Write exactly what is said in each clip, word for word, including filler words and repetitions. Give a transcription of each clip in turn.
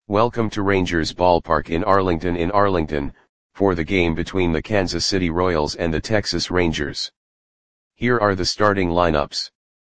Welcome to Rangers Ballpark in Arlington in Arlington, for the game between the Kansas City Royals and the Texas Rangers. Here are the starting lineups.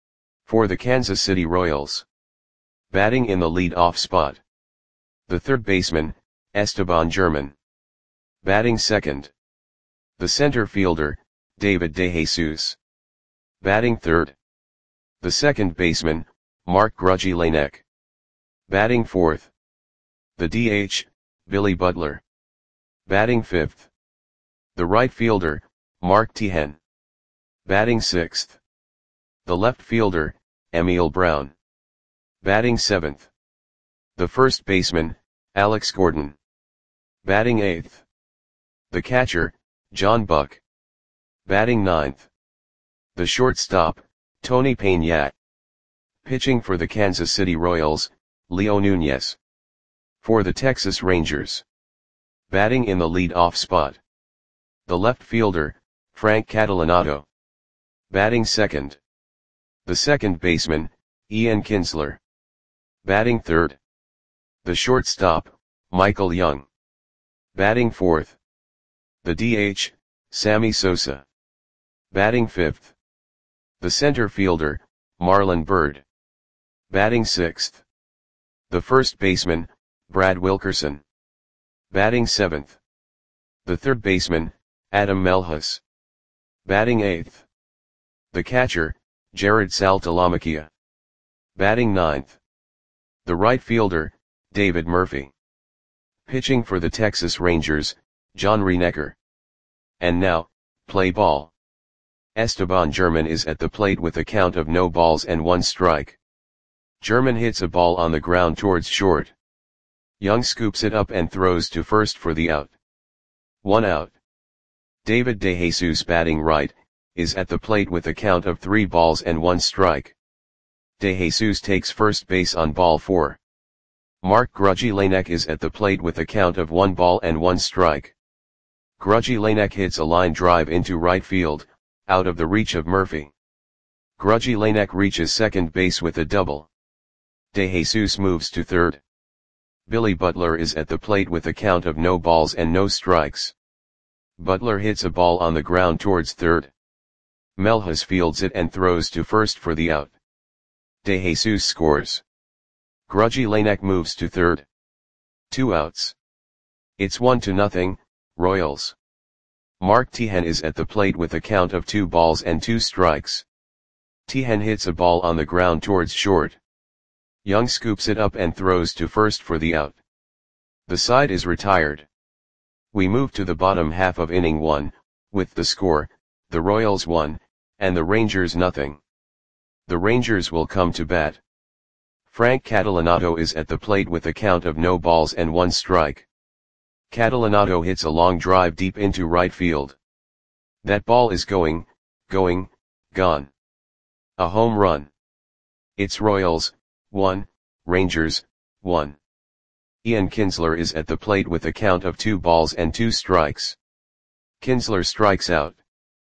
For the Kansas City Royals. Batting in the lead-off spot. The third baseman, Esteban Germán. Batting second. The center fielder, David DeJesus. Batting third. The second baseman, Mark Grudgy Lanek. Batting fourth. The D H, Billy Butler. Batting fifth. The right fielder, Mark Teahen. Batting sixth. The left fielder, Emil Brown. Batting seventh. The first baseman, Alex Gordon. Batting eighth. The catcher, John Buck. Batting ninth. The shortstop, Tony Peña. Pitching for the Kansas City Royals, Leo Nunez. For the Texas Rangers. Batting in the lead-off spot. The left fielder, Frank Catalanotto. Batting second. The second baseman, Ian Kinsler. Batting third. The shortstop, Michael Young. Batting fourth. The D H, Sammy Sosa. Batting fifth. The center fielder, Marlon Byrd. Batting sixth. The first baseman, Brad Wilkerson. Batting seventh. The third baseman, Adam Melhus. Batting eighth. The catcher, Jared Saltalamacchia. Batting ninth. The right fielder, David Murphy. Pitching for the Texas Rangers, John Renecker. And now, play ball. Esteban Germán is at the plate with a count of no balls and one strike. Germán hits a ball on the ground towards short. Young scoops it up and throws to first for the out. One out. David DeJesus, batting right, is at the plate with a count of three balls and one strike. DeJesus takes first base on ball four. Mark Grudgy Lanek is at the plate with a count of one ball and one strike. Grudgy Lanek hits a line drive into right field, out of the reach of Murphy. Grudgy Lanek reaches second base with a double. DeJesus moves to third. Billy Butler is at the plate with a count of no balls and no strikes. Butler hits a ball on the ground towards third. Melhus fields it and throws to first for the out. DeJesus scores. Grudgy Lanek moves to third. Two outs. It's one to nothing, Royals. Mark Teahen is at the plate with a count of two balls and two strikes. Teahen hits a ball on the ground towards short. Young scoops it up and throws to first for the out. The side is retired. We move to the bottom half of inning one, with the score, the Royals one, and the Rangers nothing. The Rangers will come to bat. Frank Catalanotto is at the plate with a count of no balls and one strike. Catalanotto hits a long drive deep into right field. That ball is going, going, gone. A home run. It's Royals, one, Rangers, one. Ian Kinsler is at the plate with a count of two balls and two strikes. Kinsler strikes out.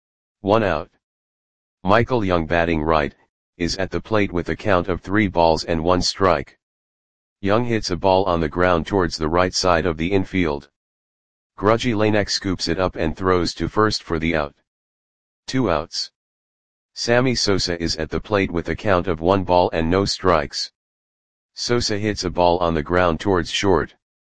One out. Michael Young, batting right, is at the plate with a count of three balls and one strike. Young hits a ball on the ground towards the right side of the infield. Grudgy Lanek scoops it up and throws to first for the out. Two outs. Sammy Sosa is at the plate with a count of one ball and no strikes. Sosa hits a ball on the ground towards short.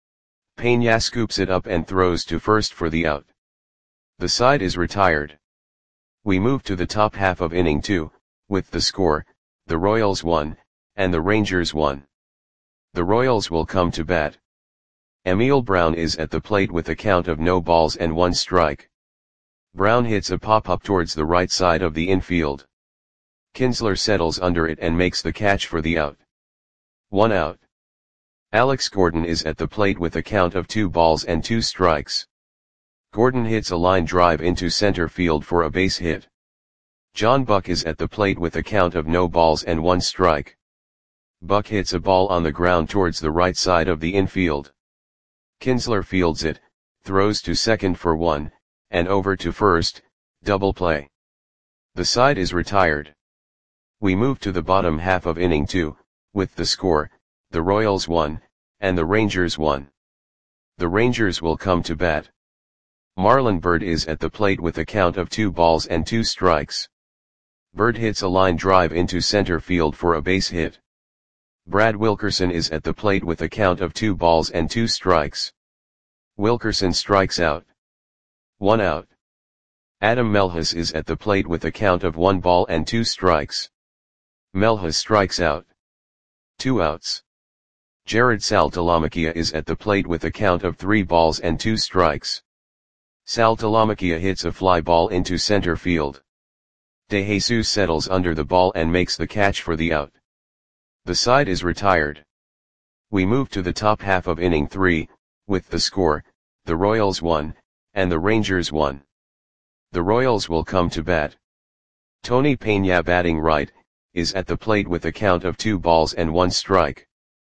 Peña scoops it up and throws to first for the out. The side is retired. We move to the top half of inning two, with the score, the Royals one, and the Rangers one. The Royals will come to bat. Emil Brown is at the plate with a count of no balls and one strike. Brown hits a pop-up towards the right side of the infield. Kinsler settles under it and makes the catch for the out. One out. Alex Gordon is at the plate with a count of two balls and two strikes. Gordon hits a line drive into center field for a base hit. John Buck is at the plate with a count of no balls and one strike. Buck hits a ball on the ground towards the right side of the infield. Kinsler fields it, throws to second for one, and over to first, double play. The side is retired. We move to the bottom half of inning two, with the score, the Royals one, and the Rangers one. The Rangers will come to bat. Marlon Byrd is at the plate with a count of two balls and two strikes. Byrd hits a line drive into center field for a base hit. Brad Wilkerson is at the plate with a count of two balls and two strikes. Wilkerson strikes out. One out. Adam Melhus is at the plate with a count of one ball and two strikes. Melhus strikes out. Two outs. Jared Saltalamacchia is at the plate with a count of three balls and two strikes. Saltalamacchia hits a fly ball into center field. De Jesus settles under the ball and makes the catch for the out. The side is retired. We move to the top half of inning three, with the score, the Royals one, and the Rangers one. The Royals will come to bat. Tony Peña, batting right, is at the plate with a count of two balls and one strike.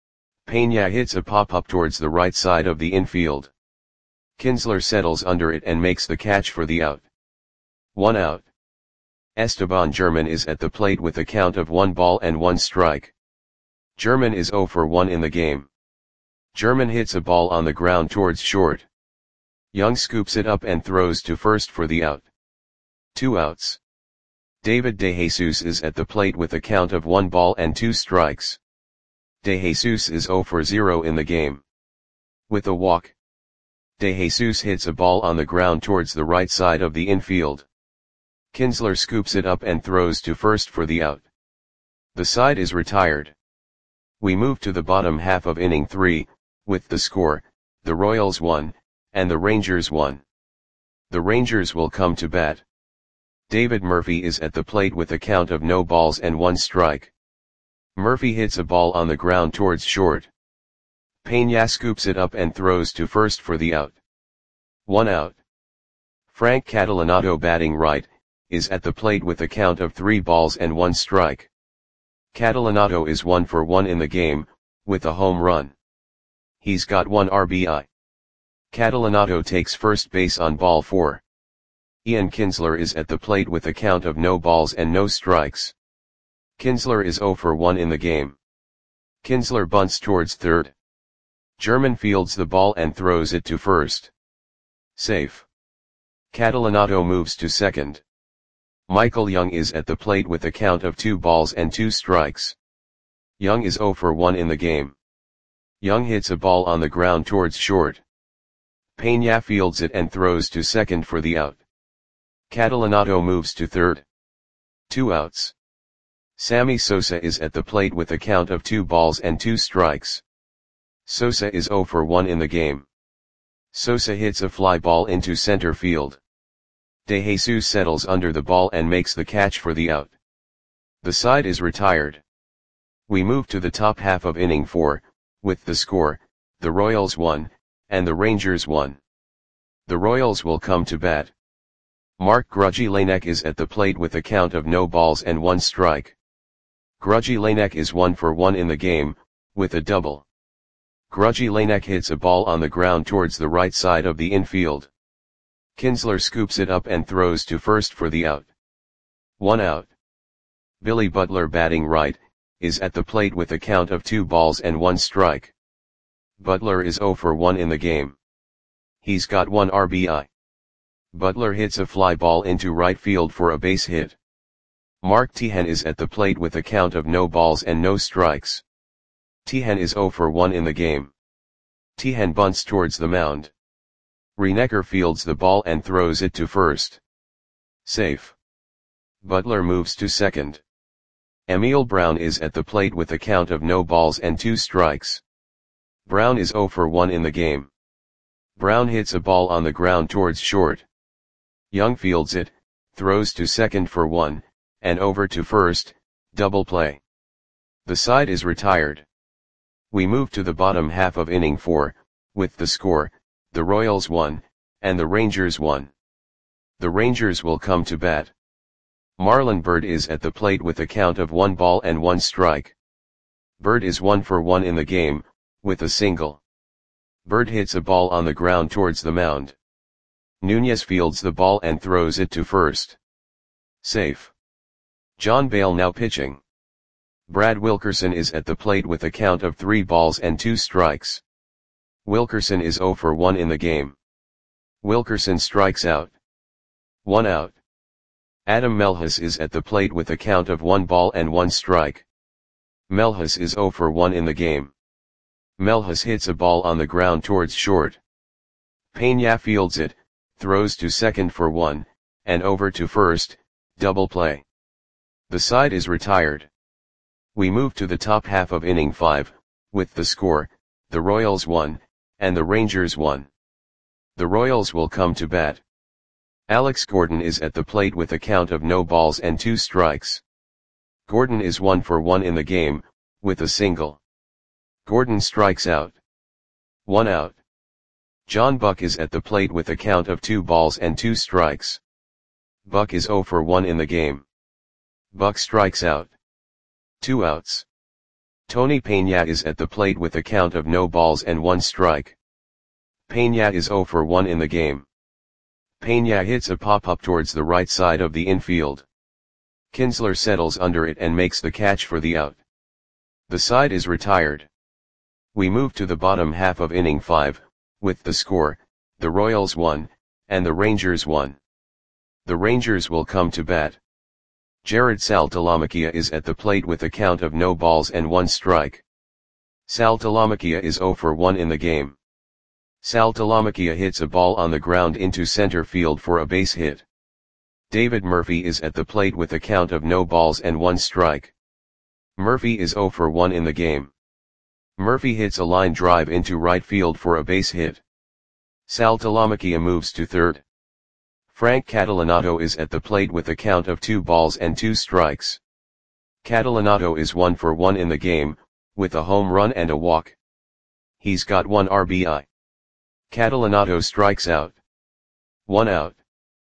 Peña hits a pop-up towards the right side of the infield. Kinsler settles under it and makes the catch for the out. One out. Esteban German is at the plate with a count of one ball and one strike. German is zero for one in the game. German hits a ball on the ground towards short. Young scoops it up and throws to first for the out. Two outs. David De Jesus is at the plate with a count of one ball and two strikes. De Jesus is zero for zero in the game. With a walk, De Jesus hits a ball on the ground towards the right side of the infield. Kinsler scoops it up and throws to first for the out. The side is retired. We move to the bottom half of inning three, with the score, the Royals one, and the Rangers one. The Rangers will come to bat. David Murphy is at the plate with a count of no balls and one strike. Murphy hits a ball on the ground towards short. Peña scoops it up and throws to first for the out. One out. Frank Catalanotto, batting right, is at the plate with a count of three balls and one strike. Catalanotto is one for one in the game, with a home run. He's got one R B I. Catalanotto takes first base on ball four. Ian Kinsler is at the plate with a count of no balls and no strikes. Kinsler is zero for one in the game. Kinsler bunts towards third. German fields the ball and throws it to first. Safe. Catalanotto moves to second. Michael Young is at the plate with a count of two balls and two strikes. Young is zero for one in the game. Young hits a ball on the ground towards short. Peña fields it and throws to second for the out. Catalanotto moves to third. Two outs. Sammy Sosa is at the plate with a count of two balls and two strikes. Sosa is zero for one in the game. Sosa hits a fly ball into center field. De Jesus settles under the ball and makes the catch for the out. The side is retired. We move to the top half of inning four, with the score, the Royals one, and the Rangers one. The Royals will come to bat. Mark Grudzielanek is at the plate with a count of no balls and one strike. Grudzielanek is one for one in the game, with a double. Grudzielanek hits a ball on the ground towards the right side of the infield. Kinsler scoops it up and throws to first for the out. One out. Billy Butler, batting right, is at the plate with a count of two balls and one strike. Butler is zero for one in the game. He's got one R B I. Butler hits a fly ball into right field for a base hit. Mark Teahen is at the plate with a count of no balls and no strikes. Teahen is zero for one in the game. Teahen bunts towards the mound. Reinecker fields the ball and throws it to first. Safe. Butler moves to second. Emil Brown is at the plate with a count of no balls and two strikes. Brown is zero for one in the game. Brown hits a ball on the ground towards short. Young fields it, throws to second for one, and over to first, double play. The side is retired. We move to the bottom half of inning four, with the score, the Royals one, and the Rangers one. The Rangers will come to bat. Marlon Byrd is at the plate with a count of one ball and one strike. Byrd is one for one in the game, with a single. Byrd hits a ball on the ground towards the mound. Nunez fields the ball and throws it to first. Safe. John Bale now pitching. Brad Wilkerson is at the plate with a count of three balls and two strikes. Wilkerson is zero for one in the game. Wilkerson strikes out. One out. Adam Melhus is at the plate with a count of one ball and one strike. Melhus is zero for one in the game. Melhus hits a ball on the ground towards short. Peña fields it, throws to second for one, and over to first, double play. The side is retired. We move to the top half of inning five, with the score, the Royals won, and the Rangers won. The Royals will come to bat. Alex Gordon is at the plate with a count of no balls and two strikes. Gordon is one for one in the game, with a single. Gordon strikes out. One out. John Buck is at the plate with a count of two balls and two strikes. Buck is zero for one in the game. Buck strikes out. Two outs. Tony Peña is at the plate with a count of no balls and one strike. Peña is zero for one in the game. Peña hits a pop-up towards the right side of the infield. Kinsler settles under it and makes the catch for the out. The side is retired. We move to the bottom half of inning five, with the score, the Royals won, and the Rangers won. The Rangers will come to bat. Jared Saltalamacchia is at the plate with a count of no balls and one strike. Saltalamacchia is zero for one in the game. Saltalamacchia hits a ball on the ground into center field for a base hit. David Murphy is at the plate with a count of no balls and one strike. Murphy is zero for one in the game. Murphy hits a line drive into right field for a base hit. Saltalamacchia moves to third. Frank Catalanato is at the plate with a count of two balls and two strikes. Catalanato is one for one in the game, with a home run and a walk. He's got one R B I. Catalanato strikes out. One out.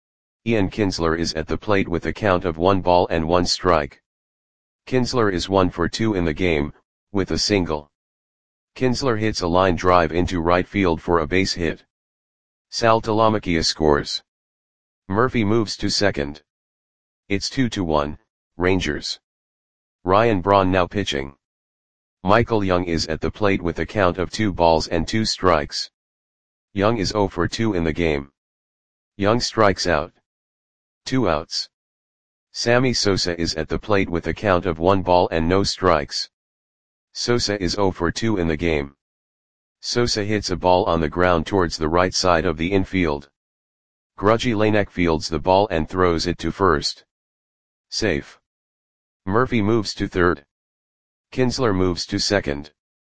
Ian Kinsler is at the plate with a count of one ball and one strike. Kinsler is one for two in the game, with a single. Kinsler hits a line drive into right field for a base hit. Saltalamacchia scores. Murphy moves to second. It's two to one, Rangers. Ryan Braun now pitching. Michael Young is at the plate with a count of two balls and two strikes. Young is zero for two in the game. Young strikes out. Two outs. Sammy Sosa is at the plate with a count of one ball and no strikes. Sosa is zero for two in the game. Sosa hits a ball on the ground towards the right side of the infield. Grudgy Lanek fields the ball and throws it to first. Safe. Murphy moves to third. Kinsler moves to second.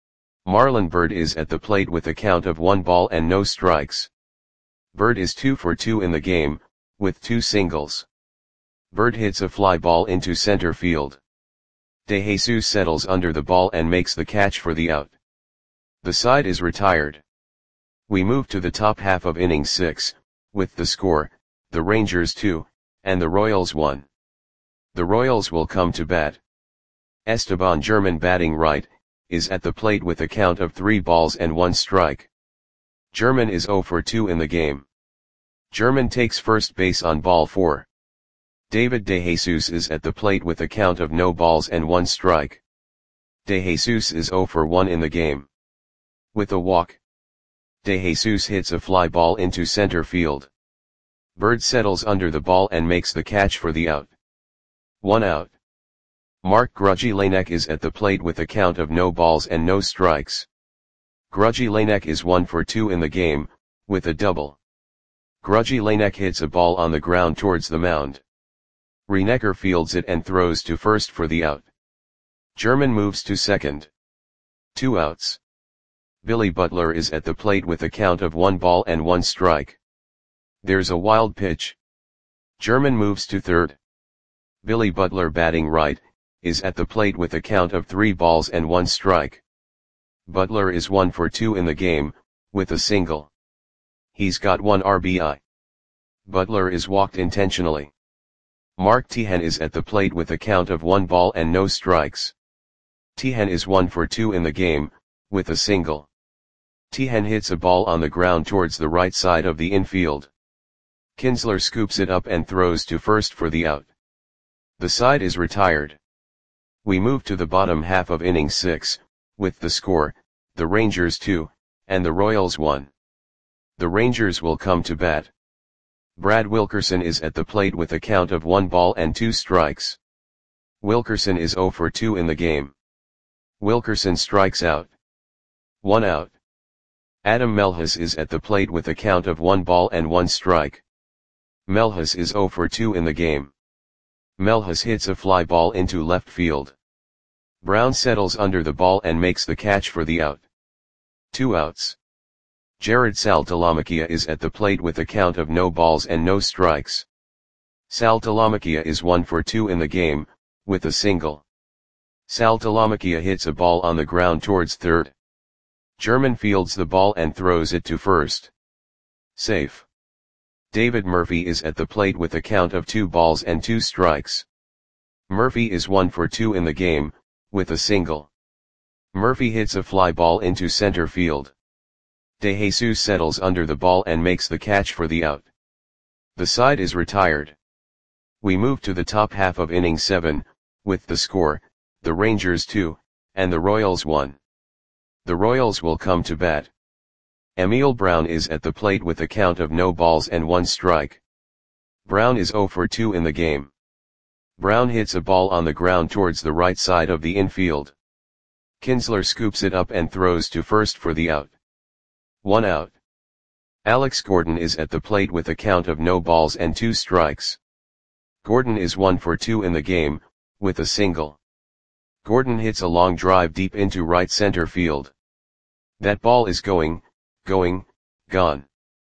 Marlon Byrd is at the plate with a count of one ball and no strikes. Byrd is two for two in the game, with two singles. Byrd hits a fly ball into center field. De Jesus settles under the ball and makes the catch for the out. The side is retired. We move to the top half of inning six, with the score, the Rangers two, and the Royals one. The Royals will come to bat. Esteban German batting right, is at the plate with a count of three balls and one strike. German is zero for two in the game. German takes first base on ball four. David De Jesus is at the plate with a count of no balls and one strike. De Jesus is zero for one in the game. With a walk. De Jesus hits a fly ball into center field. Byrd settles under the ball and makes the catch for the out. One out. Mark Grudgy Lanek is at the plate with a count of no balls and no strikes. Grudgy Lanek is one for two in the game, with a double. Grudgy Lanek hits a ball on the ground towards the mound. Reinecker fields it and throws to first for the out. German moves to second. Two outs. Billy Butler is at the plate with a count of one ball and one strike. There's a wild pitch. German moves to third. Billy Butler batting right, is at the plate with a count of three balls and one strike. Butler is one for two in the game, with a single. He's got one R B I. Butler is walked intentionally. Mark Teahen is at the plate with a count of one ball and no strikes. Teahen is one for two in the game, with a single. Teahen hits a ball on the ground towards the right side of the infield. Kinsler scoops it up and throws to first for the out. The side is retired. We move to the bottom half of inning six, with the score, the Rangers two, and the Royals one. The Rangers will come to bat. Brad Wilkerson is at the plate with a count of one ball and two strikes. Wilkerson is zero for two in the game. Wilkerson strikes out. One out. Adam Melhus is at the plate with a count of one ball and one strike. Melhus is zero for two in the game. Melhus hits a fly ball into left field. Brown settles under the ball and makes the catch for the out. Two outs. Jared Saltalamacchia is at the plate with a count of no balls and no strikes. Saltalamacchia is one for two in the game, with a single. Saltalamacchia hits a ball on the ground towards third. German fields the ball and throws it to first. Safe. David Murphy is at the plate with a count of two balls and two strikes. Murphy is one for two in the game, with a single. Murphy hits a fly ball into center field. De Jesus settles under the ball and makes the catch for the out. The side is retired. We move to the top half of inning seven, with the score, the Rangers two, and the Royals one. The Royals will come to bat. Emil Brown is at the plate with a count of no balls and one strike. Brown is zero for two in the game. Brown hits a ball on the ground towards the right side of the infield. Kinsler scoops it up and throws to first for the out. One out. Alex Gordon is at the plate with a count of no balls and two strikes. Gordon is one for two in the game, with a single. Gordon hits a long drive deep into right center field. That ball is going, going, gone.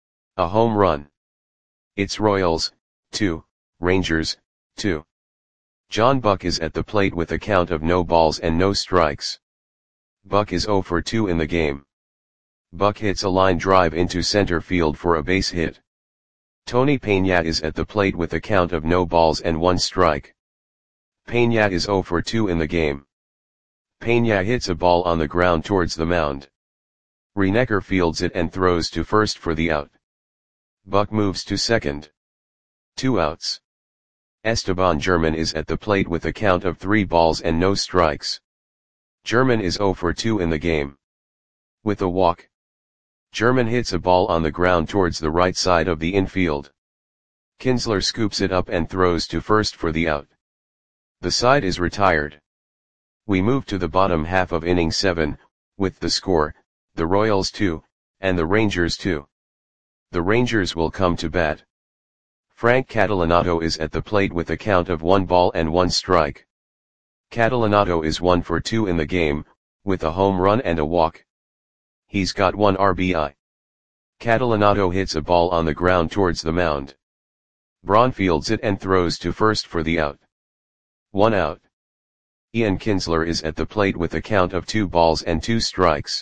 A home run. It's Royals, two, Rangers, two. John Buck is at the plate with a count of no balls and no strikes. Buck is zero for two in the game. Buck hits a line drive into center field for a base hit. Tony Peña is at the plate with a count of no balls and one strike. Peña is zero for two in the game. Peña hits a ball on the ground towards the mound. Reinecker fields it and throws to first for the out. Buck moves to second. Two outs. Esteban German is at the plate with a count of three balls and no strikes. German is zero for two in the game. With a walk. German hits a ball on the ground towards the right side of the infield. Kinsler scoops it up and throws to first for the out. The side is retired. We move to the bottom half of inning seven, with the score, the Royals two, and the Rangers two. The Rangers will come to bat. Frank Catalanato is at the plate with a count of one ball and one strike. Catalanato is one for two in the game, with a home run and a walk. He's got one R B I. Catalanato hits a ball on the ground towards the mound. Braun fields it and throws to first for the out. One out. Ian Kinsler is at the plate with a count of two balls and two strikes.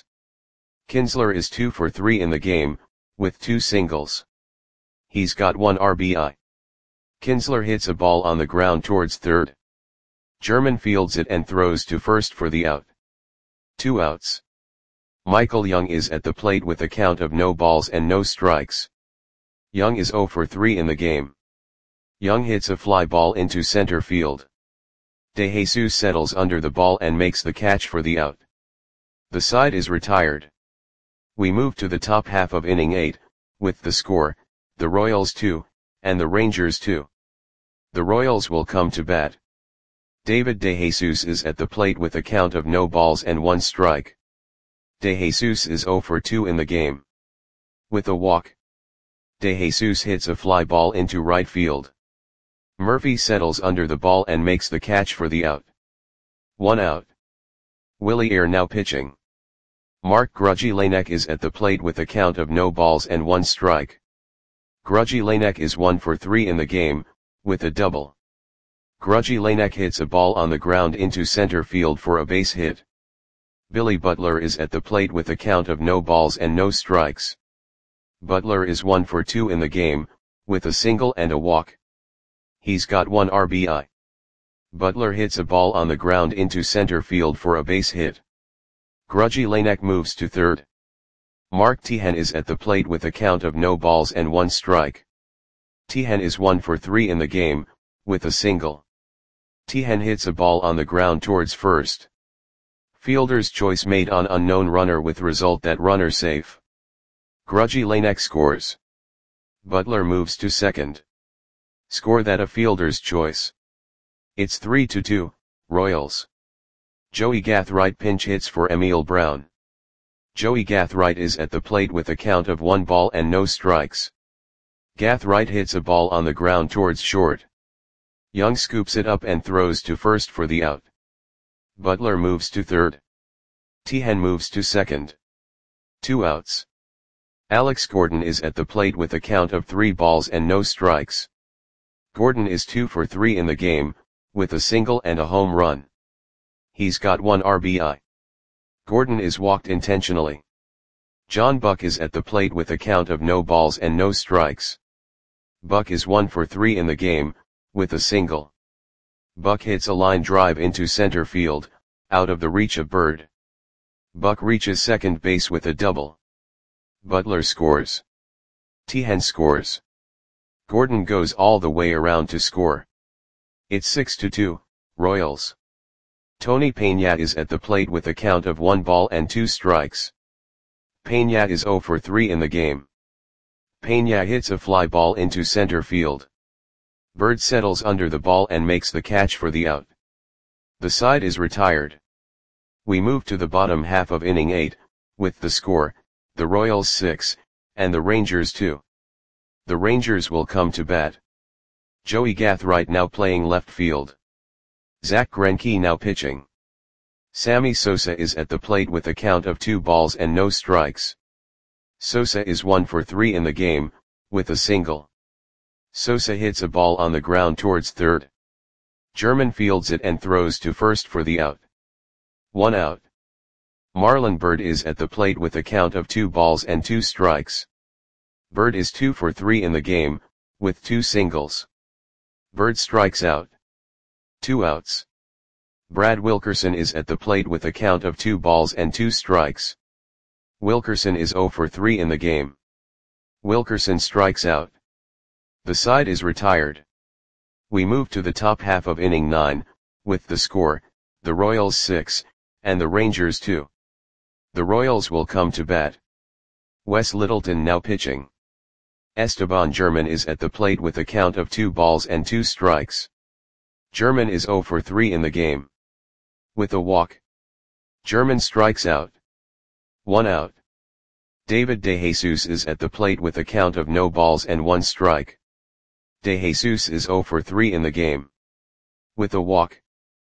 Kinsler is two for three in the game, with two singles. He's got one R B I. Kinsler hits a ball on the ground towards third. German fields it and throws to first for the out. Two outs. Michael Young is at the plate with a count of no balls and no strikes. Young is zero for three in the game. Young hits a fly ball into center field. De Jesus settles under the ball and makes the catch for the out. The side is retired. We move to the top half of inning eight, with the score, the Royals two, and the Rangers two. The Royals will come to bat. David De Jesus is at the plate with a count of no balls and one strike. De Jesus is zero for two in the game. With a walk. De Jesus hits a fly ball into right field. Murphy settles under the ball and makes the catch for the out. One out. Willie Air now pitching. Mark Grudzielanek is at the plate with a count of no balls and one strike. Grudzielanek is one for three in the game, with a double. Grudzielanek hits a ball on the ground into center field for a base hit. Billy Butler is at the plate with a count of no balls and no strikes. Butler is one for two in the game, with a single and a walk. He's got one R B I. Butler hits a ball on the ground into center field for a base hit. Grudzielanek moves to third. Mark Teahen is at the plate with a count of no balls and one strike. Teahen is one for three in the game, with a single. Tihan hits a ball on the ground towards first. Fielder's choice made on unknown runner with result that runner safe. Grudgy Lanek scores. Butler moves to second. Score that a fielder's choice. It's three to two, Royals. Joey Gathright pinch hits for Emil Brown. Joey Gathright is at the plate with a count of one ball and no strikes. Gathright hits a ball on the ground towards short. Young scoops it up and throws to first for the out. Butler moves to third. Tihan moves to second. Two outs. Alex Gordon is at the plate with a count of three balls and no strikes. Gordon is two for three in the game, with a single and a home run. He's got one R B I. Gordon is walked intentionally. John Buck is at the plate with a count of no balls and no strikes. Buck is one for three in the game, with a single. Buck hits a line drive into center field, out of the reach of Bird. Buck reaches second base with a double. Butler scores. Tihan scores. Gordon goes all the way around to score. It's six to two, Royals. Tony Peña is at the plate with a count of one ball and two strikes. Peña is zero for three in the game. Peña hits a fly ball into center field. Bird settles under the ball and makes the catch for the out. The side is retired. We move to the bottom half of inning eight, with the score, the Royals six, and the Rangers two. The Rangers will come to bat. Joey Gathright now playing left field. Zach Greinke now pitching. Sammy Sosa is at the plate with a count of two balls and no strikes. Sosa is one for three in the game, with a single. Sosa hits a ball on the ground towards third. German fields it and throws to first for the out. One out. Marlon Byrd is at the plate with a count of two balls and two strikes. Byrd is two for three in the game, with two singles. Byrd strikes out. Two outs. Brad Wilkerson is at the plate with a count of two balls and two strikes. Wilkerson is zero for three in the game. Wilkerson strikes out. The side is retired. We move to the top half of inning nine, with the score, the Royals six, and the Rangers two. The Royals will come to bat. Wes Littleton now pitching. Esteban German is at the plate with a count of two balls and two strikes. German is zero for three in the game. With a walk. German strikes out. One out. David DeJesus is at the plate with a count of no balls and one strike. DeJesus is zero for three in the game. With a walk.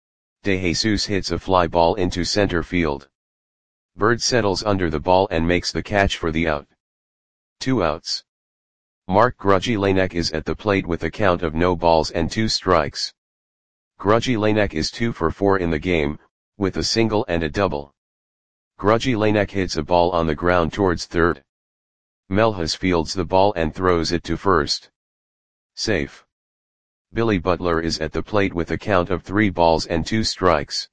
DeJesus hits a fly ball into center field. Bird settles under the ball and makes the catch for the out. Two outs. Mark Grudgy Lanek is at the plate with a count of no balls and two strikes. Grudgy Lanek is two for four in the game, with a single and a double. Grudgy Lanek hits a ball on the ground towards third. Melhus fields the ball and throws it to first. Safe. Billy Butler is at the plate with a count of three balls and two strikes.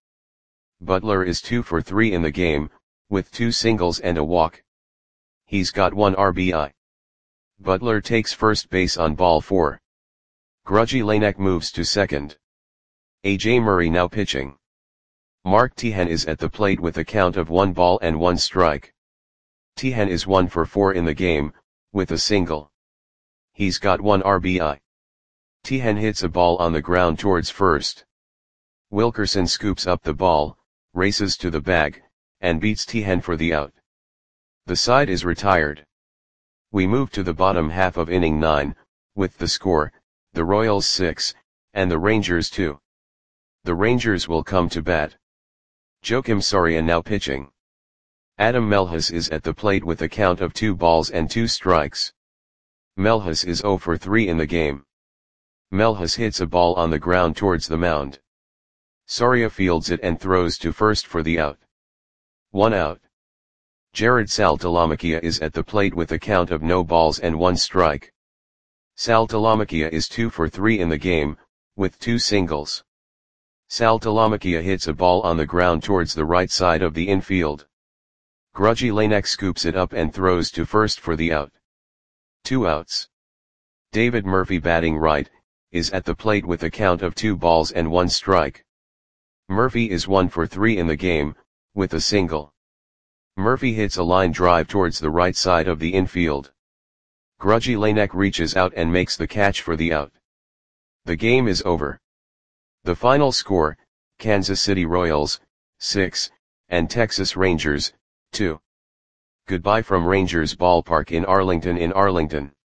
Butler is two for three in the game, with two singles and a walk. He's got one R B I. Butler takes first base on ball four. Grudgy Lanek moves to second. A J Murray now pitching. Mark Tihan is at the plate with a count of one ball and one strike. Tihan is one for four in the game, with a single. He's got one R B I. Tihan hits a ball on the ground towards first. Wilkerson scoops up the ball, races to the bag, and beats Tihan for the out. The side is retired. We move to the bottom half of inning nine, with the score, the Royals six, and the Rangers two. The Rangers will come to bat. Joakim Soria now pitching. Adam Melhus is at the plate with a count of two balls and two strikes. Melhus is zero for three in the game. Melhus hits a ball on the ground towards the mound. Soria fields it and throws to first for the out. One out. Jared Saltalamacchia is at the plate with a count of no balls and one strike. Saltalamacchia is two for three in the game, with two singles. Saltalamacchia hits a ball on the ground towards the right side of the infield. Grudgy Lanek scoops it up and throws to first for the out. Two outs. David Murphy batting right, is at the plate with a count of two balls and one strike. Murphy is one for three in the game, with a single. Murphy hits a line drive towards the right side of the infield. Grudgy Lanek reaches out and makes the catch for the out. The game is over. The final score, Kansas City Royals, six, and Texas Rangers, two. Goodbye from Rangers Ballpark in Arlington in Arlington.